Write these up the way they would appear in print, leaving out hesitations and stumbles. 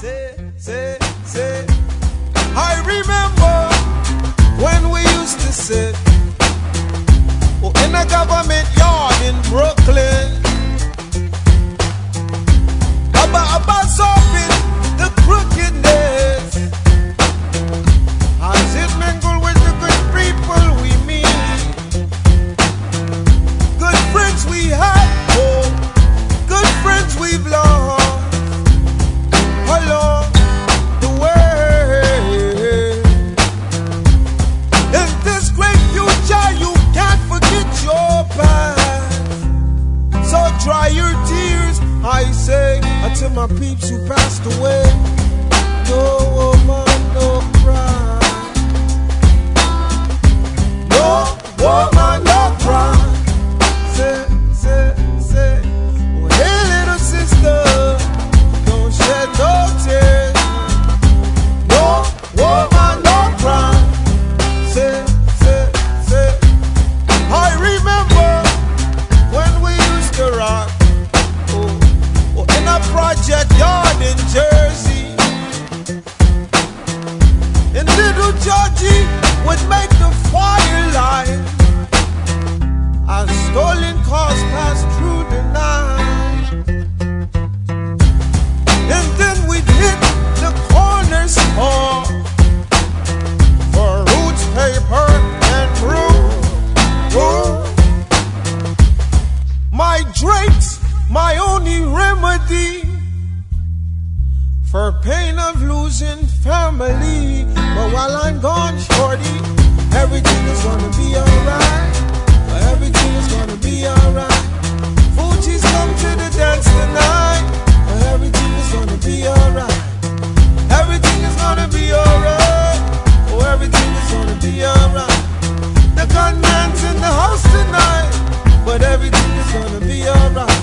say. I remember when we used to sit in a government yard in Brooklyn. About solving the crookedness as it mingle with the good people we meet. Good friends we had, oh, good friends we've lost along the way. In this great future you can't forget your past, so dry your tears, I say, until my peeps who passed away. No woman, no cry. No woman, no cry. Say. Oh, hey, little sister, don't shed no tears. No woman, no cry. Say. I remember when we used to rock in a project yard in Jersey, and little Georgie would make the firelight as stolen cars passed through the night. And then we'd hit the corner store for roots, paper, and brew. My drinks, my only remedy for pain of losing family. But while I'm gone, shorty, everything is gonna be alright. Everything is gonna be alright. Fuji's come to the dance tonight. Everything is gonna be alright. Everything is gonna be alright. Oh, everything is gonna be alright. The gunman's in the house tonight, but everything is gonna be alright.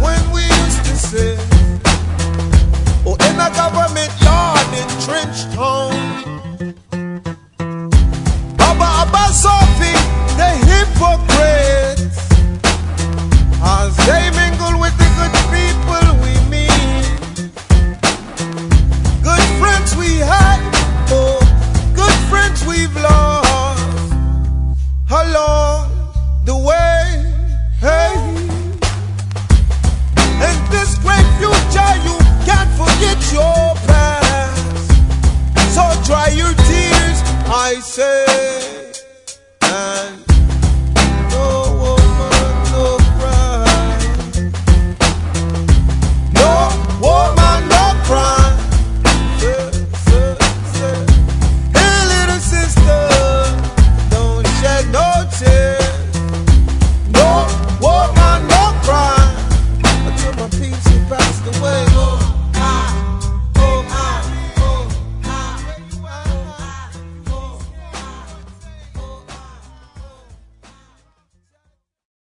Government yard in Trenchtown.